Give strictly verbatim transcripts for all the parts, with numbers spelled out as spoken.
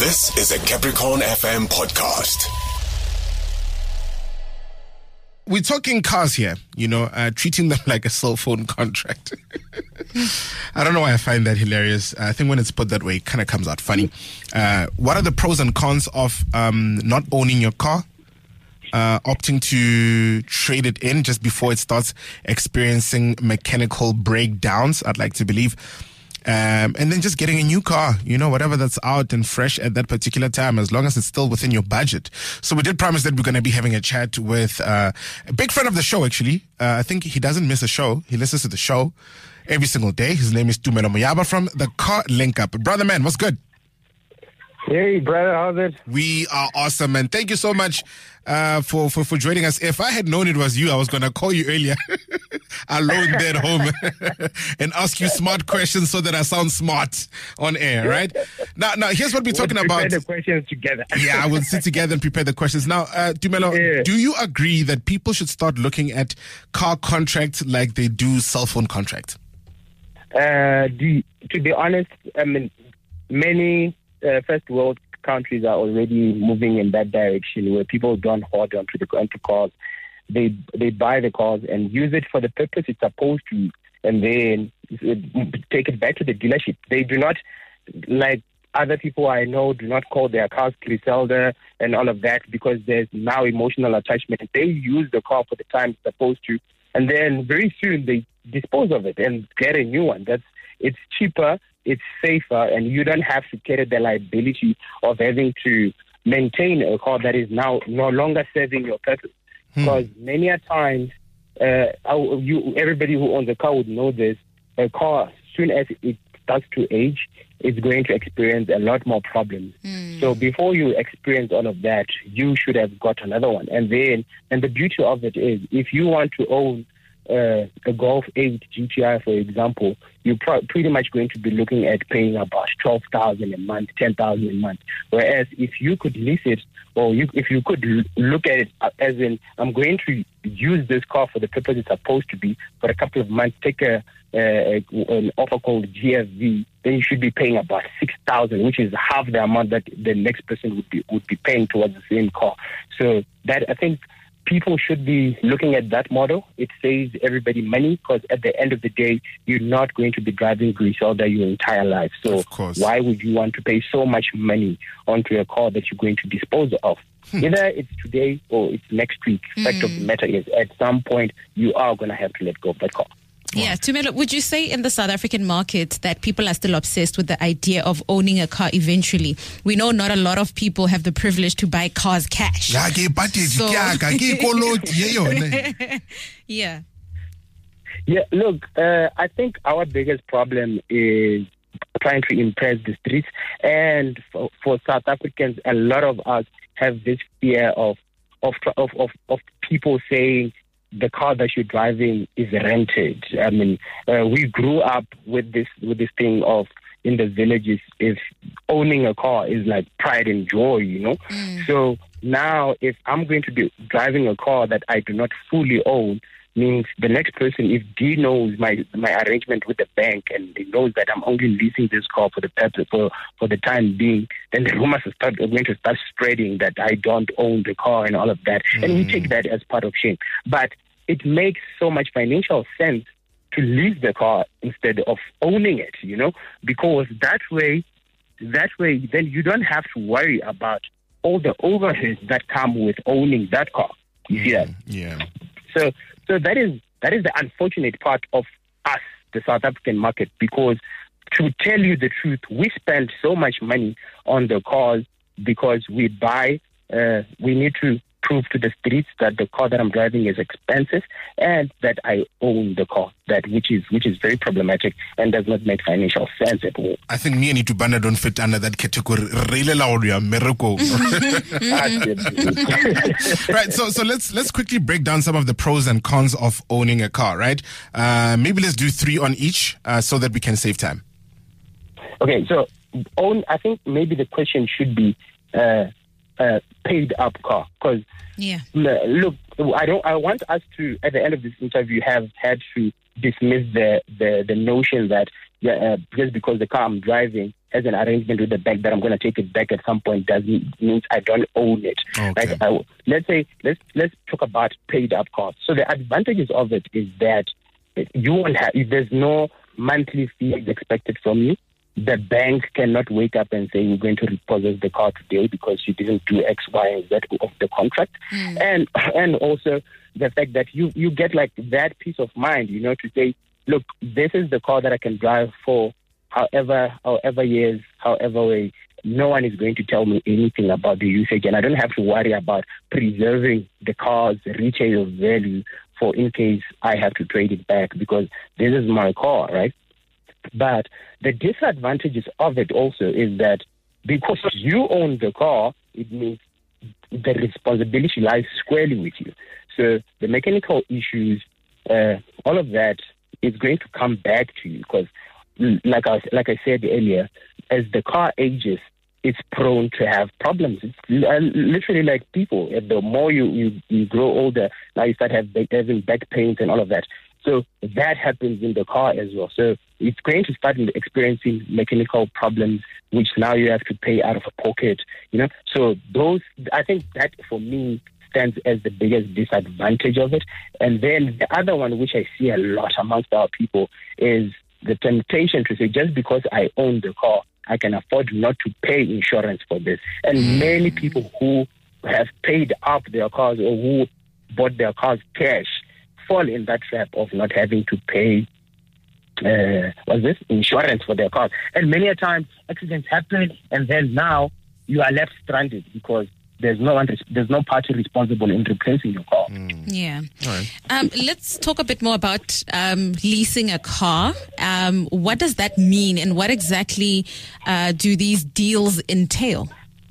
This is a Capricorn F M podcast. We're talking cars here, you know, uh, treating them like a cell phone contract. I don't know why I find that hilarious. I think when it's put that way, it kind of comes out funny. Uh, what are the pros and cons of um, not owning your car? Uh, opting to trade it in just before it starts experiencing mechanical breakdowns, I'd like to believe. Um, and then just getting a new car, you know, whatever that's out and fresh at that particular time, as long as it's still within your budget. So we did promise that we're going to be having a chat with uh, a big friend of the show, actually. Uh, I think he doesn't miss a show. He listens to the show every single day. His name is Tumelo Moyaba from the Car Link Up. Brother man, what's good? Hey, brother, how's it? We are awesome, man. Thank you so much uh, for, for, for joining us. If I had known it was you, I was going to call you earlier alone there at home and ask you smart questions so that I sound smart on air, right? Now, now here's what we're we'll talking about. Prepare the questions together. Yeah, I will sit together and prepare the questions. Now, uh, Tumelo, Yeah. do you agree that people should start looking at car contracts like they do cell phone contracts? Uh, do, to be honest, I mean, many uh, first world countries are already moving in that direction where people don't hold on to the onto cars. They they buy the cars and use it for the purpose it's supposed to, and then take it back to the dealership. They do not, like other people I know, do not call their cars Griselda and all of that because there's now emotional attachment. They use the car for the time it's supposed to, and then very soon they dispose of it and get a new one. That's it's cheaper, it's safer, and you don't have to carry the liability of having to maintain a car that is now no longer serving your purpose. Because hmm. many a times, uh, you, everybody who owns a car would know this, a car, as soon as it starts to age, it's going to experience a lot more problems. Mm. So before you experience all of that, you should have got another one. And then, and the beauty of it is, if you want to own uh, a Golf eight G T I, for example, you're pro- pretty much going to be looking at paying about twelve thousand a month, ten thousand a month. Whereas if you could lease it, or you, if you could l- look at it as in, I'm going to use this car for the purpose it's supposed to be for a couple of months, take a, a, a an offer called G F V, then you should be paying about six thousand, which is half the amount that the next person would be would be paying towards the same car. So that, I think, people should be looking at that model. It saves everybody money because at the end of the day, you're not going to be driving Griselda your entire life. So why would you want to pay so much money onto a car that you're going to dispose of? Hmm. Either it's today or it's next week. Mm. Fact of the matter is, at some point, you are going to have to let go of that car. Yeah, Tumelo, would you say in the South African market that people are still obsessed with the idea of owning a car eventually? We know not a lot of people have the privilege to buy cars cash. So... yeah. Yeah, look, uh, I think our biggest problem is trying to impress the streets. And for, for South Africans, a lot of us have this fear of of of of, of people saying, the car that you're driving is rented. I mean, uh, we grew up with this with this thing of in the villages, if owning a car is like pride and joy, you know. Mm. So now, if I'm going to be driving a car that I do not fully own, means the next person, if D knows my my arrangement with the bank and he knows that I'm only leasing this car for the purpose for for the time being, then the rumors are, start, are going to start spreading that I don't own the car and all of that, mm. and we take that as part of shame. But it makes so much financial sense to lease the car instead of owning it, you know, because that way, that way, then you don't have to worry about all the overheads that come with owning that car. You see that? Yeah. So, so that is that is the unfortunate part of us, the South African market, because to tell you the truth, we spend so much money on the cars because we buy, uh, we need to prove to the streets that the car that I'm driving is expensive and that I own the car, that which is which is very problematic and does not make financial sense at all. I think me and Itubana don't fit under that category. Right, so so let's let's quickly break down some of the pros and cons of owning a car, right? Uh, maybe let's do three on each uh, so that we can save time. Okay, so own. I think maybe the question should be uh, uh, paid up car, because yeah. look, I don't. I want us to, at the end of this interview, have had to dismiss the the, the notion that yeah, uh, just because the car I'm driving as an arrangement with the bank that I'm going to take it back at some point doesn't mean I don't own it. Okay. Like, I, let's say, let's let's talk about paid up costs. So the advantages of it is that you won't have, if there's no monthly fee expected from you, the bank cannot wake up and say you're going to repossess the car today because you didn't do X, Y, and Z of the contract. Mm. And and also the fact that you, you get like that peace of mind, you know, to say, look, this is the car that I can drive for however however years, however way. No one is going to tell me anything about the usage, and I don't have to worry about preserving the car's retail value for in case I have to trade it back because this is my car, right? But the disadvantages of it also is that because you own the car, it means the responsibility lies squarely with you. So the mechanical issues, uh, all of that is going to come back to you because, like I, like I said earlier, as the car ages, it's prone to have problems. It's literally like people. The more you, you, you grow older, now you start have, having back pains and all of that. So that happens in the car as well. So it's going to start experiencing mechanical problems, which now you have to pay out of a pocket, you know. So those, I think that for me stands as the biggest disadvantage of it. And then the other one, which I see a lot amongst our people, is the temptation to say, just because I own the car, I can afford not to pay insurance for this. And many people who have paid up their cars or who bought their cars cash fall in that trap of not having to pay uh, what's this insurance for their cars. And many a time accidents happen, and then now you are left stranded because there's no one, there's no party responsible in replacing your car. Mm. Yeah. All right. Um, let's talk a bit more about um, leasing a car. Um, what does that mean, and what exactly uh, do these deals entail?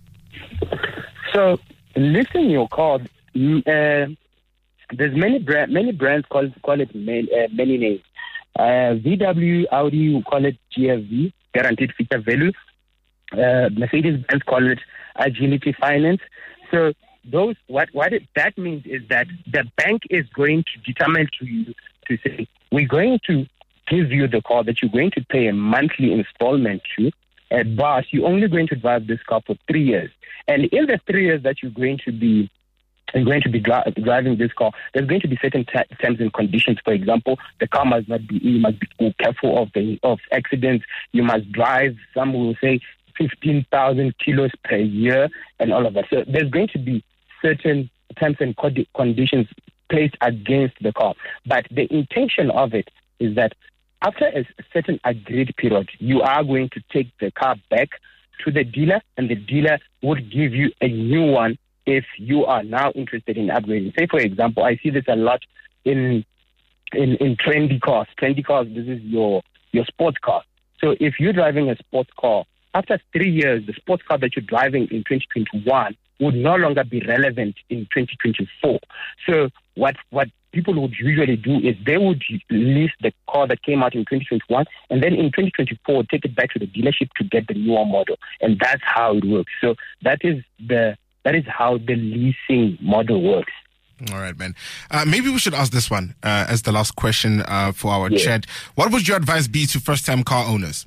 So, leasing your car. Uh, There's many brand, many brands call call it many, uh, many names. Uh, V W, Audi, we call it G F V, Guaranteed Feature Value. Uh, Mercedes Benz call it Agility Finance. So those what what it, that means is that the bank is going to determine to you to say we're going to give you the car that you're going to pay a monthly installment to, uh, but you're only going to drive this car for three years. And in the three years that you're going to be You're going to be dri- driving this car, there's going to be certain t- terms and conditions. For example, the car must not be, you must be careful of the, of accidents. You must drive, some will say, fifteen thousand kilos per year and all of that. So there's going to be certain terms and co- conditions placed against the car. But the intention of it is that after a certain agreed period, you are going to take the car back to the dealer, and the dealer would give you a new one if you are now interested in upgrading. Say, for example, I see this a lot in in, in trendy cars. Trendy cars, this is your, your sports car. So if you're driving a sports car, after three years, the sports car that you're driving in twenty twenty-one would no longer be relevant in twenty twenty-four. So what what people would usually do is they would lease the car that came out in twenty twenty-one, and then in twenty twenty-four, take it back to the dealership to get the newer model. And that's how it works. So that is the That is how the leasing model works. All right, man. Uh, maybe we should ask this one uh, as the last question uh, for our yeah. chat. What would your advice be to first-time car owners?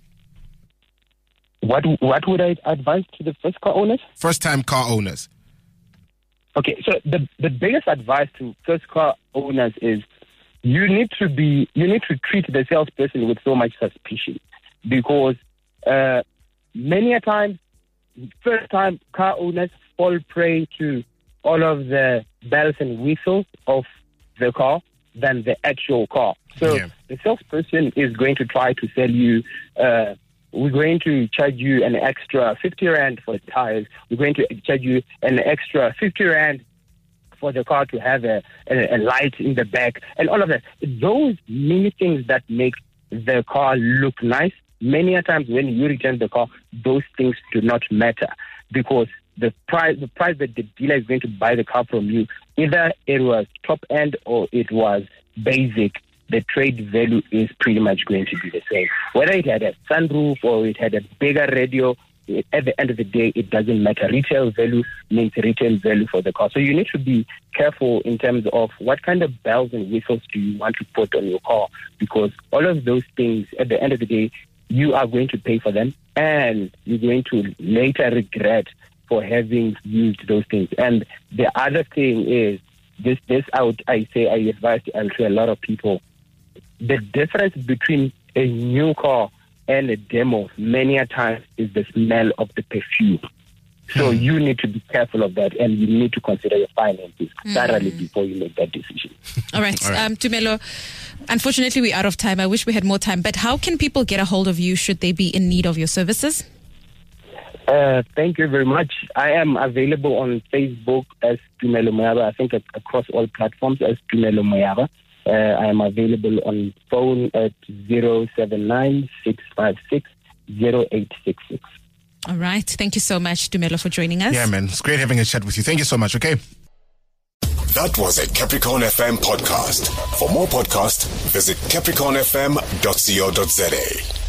What What would I advise to the first car owners? First-time car owners. Okay, so the the biggest advice to first car owners is you need to be you need to treat the salesperson with so much suspicion, because uh, many a time first-time car owners fall prey to all of the bells and whistles of the car than the actual car. So yeah. the salesperson is going to try to sell you, uh, we're going to charge you an extra fifty rand for the tires. We're going to charge you an extra fifty rand for the car to have a, a, a light in the back and all of that. Those many things that make the car look nice, many a times when you return the car, those things do not matter, because the price the price that the dealer is going to buy the car from you, either it was top end or it was basic, the trade value is pretty much going to be the same. Whether it had a sunroof or it had a bigger radio, it, at the end of the day, it doesn't matter. Retail value means retail value for the car. So you need to be careful in terms of what kind of bells and whistles do you want to put on your car, because all of those things, at the end of the day, you are going to pay for them, and you're going to later regret for having used those things. And the other thing is, this, this out, I say, I advise to a lot of people, the difference between a new car and a demo many a times is the smell of the perfume. So mm. you need to be careful of that, and you need to consider your finances mm. thoroughly before you make that decision. All right. All right. Um, Tumelo, unfortunately, we're out of time. I wish we had more time. But how can people get a hold of you should they be in need of your services? Uh, thank you very much. I am available on Facebook as Tumelo Moyaba. I think across all platforms as Tumelo Moyaba. Uh, I am available on phone at zero seven nine, six five six, zero eight six six. All right. Thank you so much, Tumelo, for joining us. Yeah, man. It's great having a chat with you. Thank you so much, okay? That was a Capricorn F M podcast. For more podcasts, visit capricorn f m dot co dot za.